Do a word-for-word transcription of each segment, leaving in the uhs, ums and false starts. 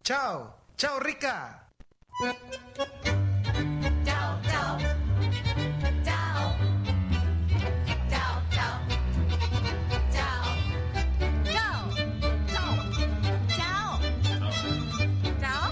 Ciao, ciao Ricca. Ciao, ciao. Ciao. Ciao, ciao. Ciao. Ciao. Ciao. Ciao.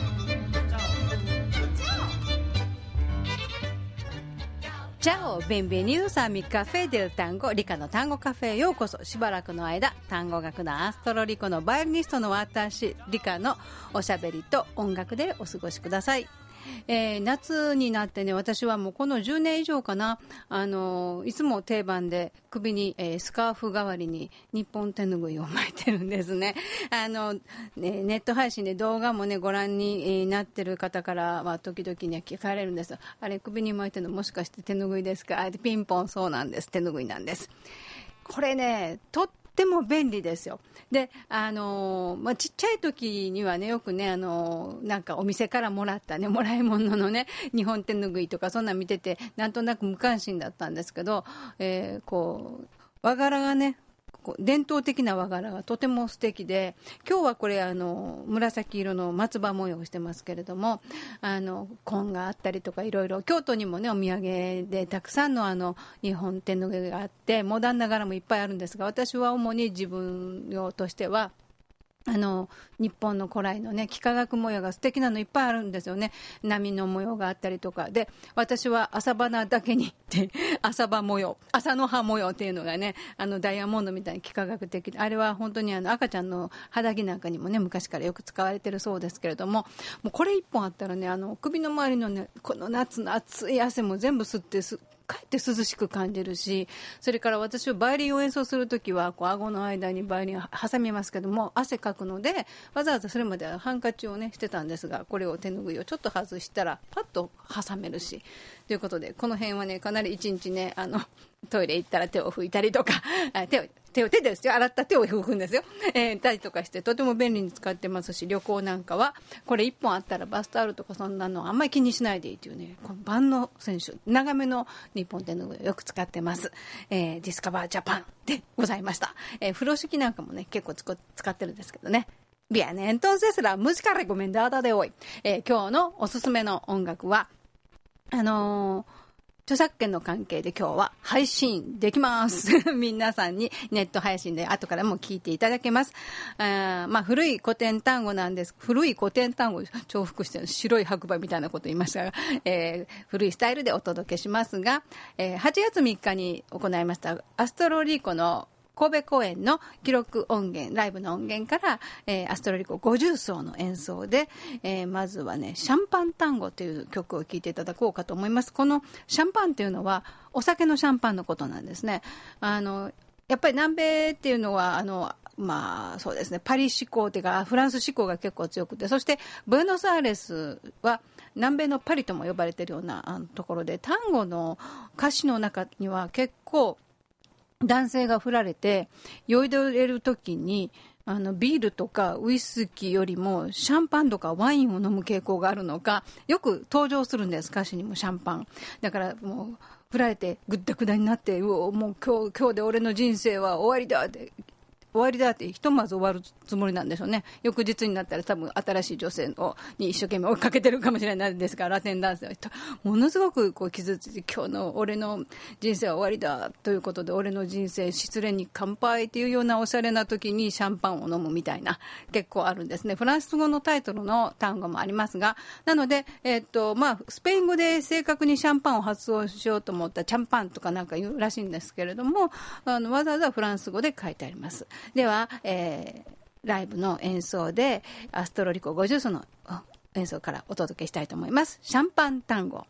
Ciao, bienvenidos a mi café del tango リカの単語カフェへようこそ。しばらくの間単語学のアストロリコのバイオリニストの私リカのおしゃべりと音楽でお過ごしください。えー、夏になってね、私はもうこのじゅうねん以上かな、あのー、いつも定番で首に、えー、スカーフ代わりに日本手ぬぐいを巻いてるんですね。あの、ね、ネット配信で動画もねご覧に、えー、なってる方からは時々ね聞かれるんです。あれ首に巻いてるのもしかして手ぬぐいですか？あピンポン、そうなんです、手ぬぐいなんです。これねとっても便利ですよ。で、あのーまあ、ちっちゃい時にはねよくね、あのーなんかお店からもらったねもらい物のね日本手ぬぐいとかそんな見ててなんとなく無関心だったんですけど、えー、こう和柄がね伝統的な和柄がとても素敵で、今日はこれあの紫色の松葉模様をしてますけれども、あの紺があったりとかいろいろ京都にもねお土産でたくさんのあの日本手ぬぐいがあってモダンな柄もいっぱいあるんですが、私は主に自分用としてはあの日本の古来のね幾何学模様が素敵なのいっぱいあるんですよね。波の模様があったりとかで、私は朝花だけにって朝葉模様、朝の葉模様っていうのがね、あのダイヤモンドみたいに幾何学的で、あれは本当にあの赤ちゃんの肌着なんかにもね昔からよく使われてるそうですけれども、もうこれ一本あったらね、あの首の周りのねこの夏の暑い汗も全部吸ってすかえって涼しく感じるし、それから私はバイオリンを演奏するときはこう顎の間にバイオリンを挟みますけども、汗かくのでわざわざそれまではハンカチをねしてたんですが、これを手ぬぐいをちょっと外したらパッと挟めるしということで、この辺はねかなり一日ねあのトイレ行ったら手を拭いたりとか手を手を手でですよ、洗った手を拭くんですよ、えー、たりとかしてとても便利に使ってますし、旅行なんかはこれいっぽんあったらバスタオルとかそんなのあんまり気にしないでいいというね、この万能選手長めの日本手ぬぐいをよく使ってます。えー、ディスカバージャパンでございました。えー、風呂敷なんかもね結構つこ使ってるんですけどね。Bien, entonces la música recomendada de hoy、えー、今日のおすすめの音楽はあのー著作権の関係で今日は配信できます皆さんにネット配信で後からも聞いていただけます。あまあ古い古典単語なんです。古い古典単語重複して白い白馬みたいなこと言いましたが、えー、古いスタイルでお届けしますが、えー、はちがつみっかに行いましたアストロリコの神戸公演の記録音源、ライブの音源から、えー、アストロリコごじゅう奏の演奏で、えー、まずはねシャンパン単語という曲を聴いていただこうかと思います。このシャンパンというのはお酒のシャンパンのことなんですね。あのやっぱり南米っていうのはあのまあそうですね、パリ志向というかフランス志向が結構強くて、そしてブエノスアイレスは南米のパリとも呼ばれているようなあのところで、単語の歌詞の中には結構男性が振られて酔いどれる時にあのビールとかウイスキーよりもシャンパンとかワインを飲む傾向があるのかよく登場するんです。歌詞にもシャンパンだからもう振られてぐったぐだになって、うおもう今日今日で俺の人生は終わりだって終わりだってひとまず終わるつもりなんでしょうね。翌日になったら多分新しい女性をに一生懸命追いかけてるかもしれないんですが、ラテン男性はものすごくこう傷ついて、今日の俺の人生は終わりだということで俺の人生失恋に乾杯っていうようなおしゃれな時にシャンパンを飲むみたいな結構あるんですね。フランス語のタイトルの単語もありますが、なので、えーっとまあ、スペイン語で正確にシャンパンを発音しようと思ったらチャンパンとかなんか言うらしいんですけれども、あのわざわざフランス語で書いてあります。では、えー、ライブの演奏でアストロリコごじゅう奏の演奏からお届けしたいと思います。シャンパン単語。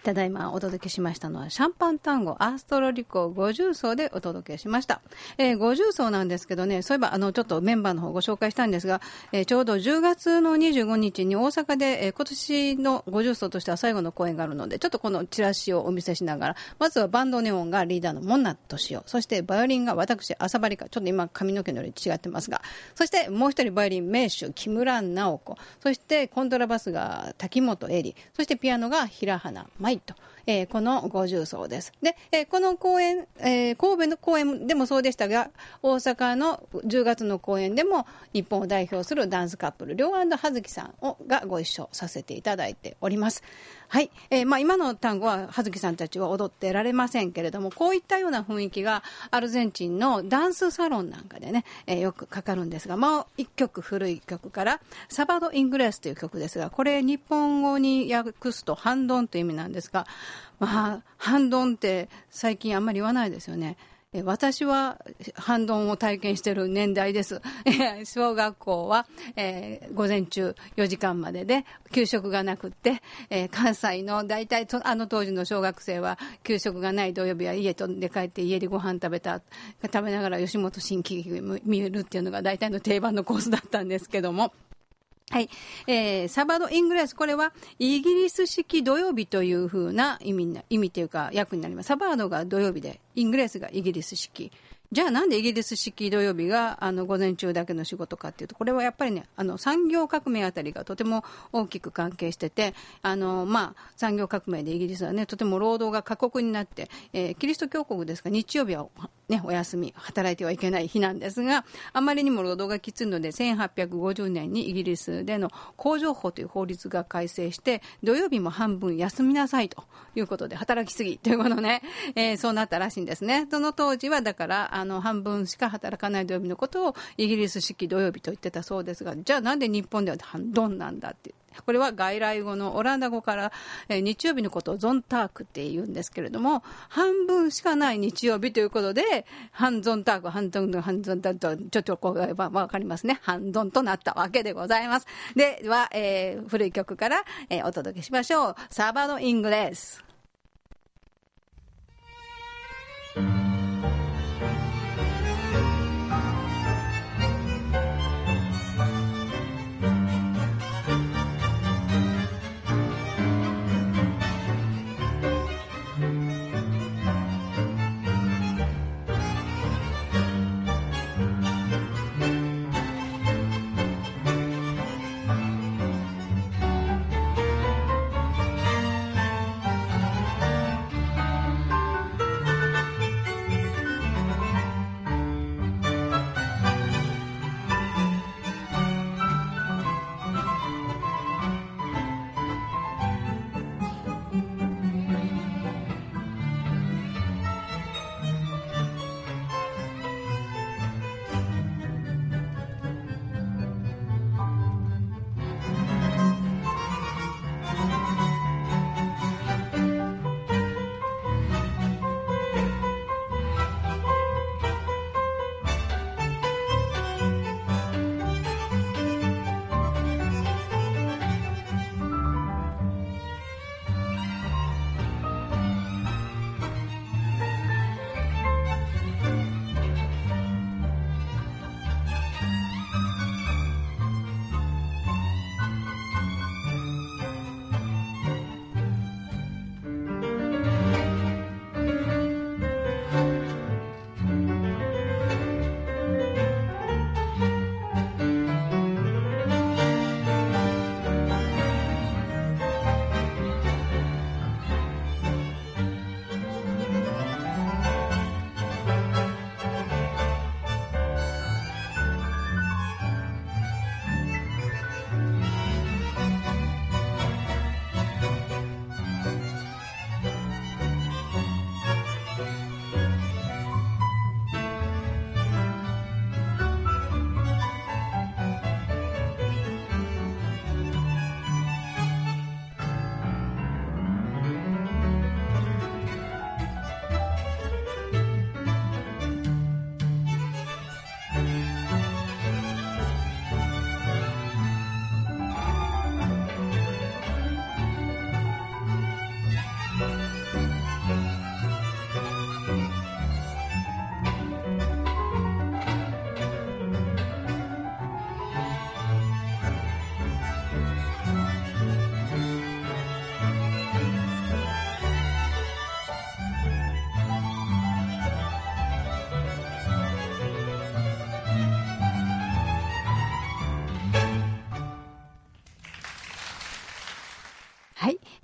ただいまお届けしましたのはシャンパンタンゴアーストロリコごじゅう奏でお届けしました。えー、ごじゅう奏なんですけどね、そういえばあのちょっとメンバーの方ご紹介したんですが、えー、ちょうどじゅうがつのにじゅうごにちに大阪で、えー、今年のごじゅう奏としては最後の公演があるので、ちょっとこのチラシをお見せしながら、まずはバンドネオンがリーダーの門名俊夫、そしてバイオリンが私浅張か、ちょっと今髪の毛のより違ってますが、そしてもう一人バイオリン名手木村直子、そしてコントラバスが滝本恵里、そしてピアノが平花舞と、えー、このごじゅう奏です。で、えー、この公演、えー、神戸の公演でもそうでしたが、大阪のじゅうがつの公演でも日本を代表するダンスカップル両安葉月さんをがご一緒させていただいております。はい、えーまあ、今の単語は葉月さんたちは踊ってられませんけれども、こういったような雰囲気がアルゼンチンのダンスサロンなんかでね、えー、よくかかるんですが、もう一曲古い曲からサバド・イングレスという曲ですが、これ日本語に訳すとハンドンという意味なんですが、まあ、ハンドンって最近あんまり言わないですよね。私はハンドンを体験している年代です。小学校は、えー、午前中よじかんまでで給食がなくって、えー、関西の大体あの当時の小学生は給食がない土曜日は家飛んで帰って家でご飯食べた食べながら吉本新喜劇見るっていうのが大体の定番のコースだったんですけども、はい、えー、サバド・イングレス、これはイギリス式土曜日というふうな意味な、意味というか訳になります。サバードが土曜日で、イングレスがイギリス式。じゃあなんでイギリス式土曜日があの午前中だけの仕事かっていうと、これはやっぱりね、あの産業革命あたりがとても大きく関係してて、あのまあ産業革命でイギリスはね、とても労働が過酷になって、えー、キリスト教国ですが日曜日はね、お休み、働いてはいけない日なんですが、あまりにも労働がきついので、せんはっぴゃくごじゅうねんにイギリスでの工場法という法律が改正して、土曜日も半分休みなさいということで、働きすぎということね、えー、そうなったらしいんですね。その当時はだから、あの半分しか働かない土曜日のことをイギリス式土曜日と言ってたそうですが、じゃあなんで日本では半ドンなんだって。これは外来語のオランダ語から、えー、日曜日のことをゾンタークって言うんですけれども、半分しかない日曜日ということで、半ゾンターク、半ゾン、半ゾンタークと、ちょっとこう、わかりますね。半ドンとなったわけでございます。では、えー、古い曲から、えー、お届けしましょう。サバド・イングレス。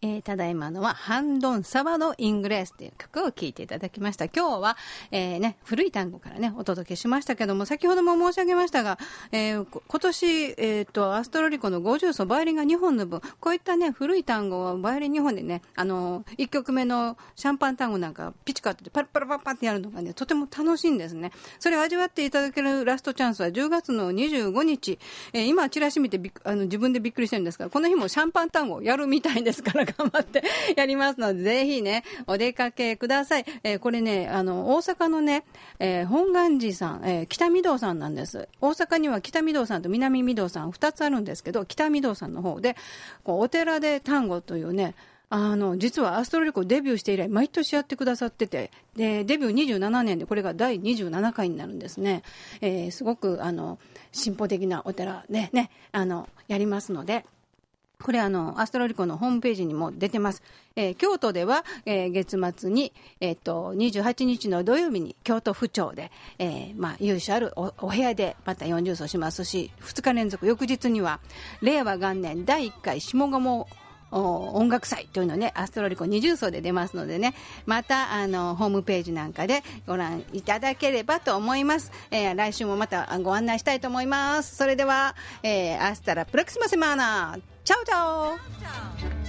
えー、ただいまのはハンドンサバのイングレスという曲を聴いていただきました。今日は、えーね、古い単語からねお届けしましたけども、先ほども申し上げましたが、えー、今年、えー、とアストロリコのごじゅう奏バイオリンがにほんの分、こういったね古い単語をバイオリンにほんでね、あのー、いっきょくめのシャンパン単語なんかピチカってパラパラパラパってやるのがねとても楽しいんですね。それを味わっていただけるラストチャンスはじゅうがつのにじゅうごにち、えー、今チラシ見てびあの自分でびっくりしてるんですが、この日もシャンパン単語をやるみたいですから頑張ってやりますので、ぜひねお出かけください。えー、これねあの大阪のね、えー、本願寺さん、えー、北御堂さんなんです。大阪には北御堂さんと南御堂さんふたつあるんですけど、北御堂さんの方でこうお寺で単語というね、あの実はアストロリコデビューして以来毎年やってくださってて、でデビューにじゅうななねんでこれがだいにじゅうななかいになるんですね。えー、すごくあの進歩的なお寺でねあのやりますので、これあのアストロリコのホームページにも出てます。えー、京都では、えー、月末に、えー、とにじゅうはちにちの土曜日に京都府庁で、えーまあ、由緒ある お, お部屋でまたよんじゅう奏しますし、ふつか連続翌日には令和元年だいいっかい下鴨音楽祭というのねアストロリコにじゅう奏で出ますのでね、またあのホームページなんかでご覧いただければと思います。えー、来週もまたご案内したいと思います。それでは、えー、アスタラプロクシマセマーナ、チャオチャオ。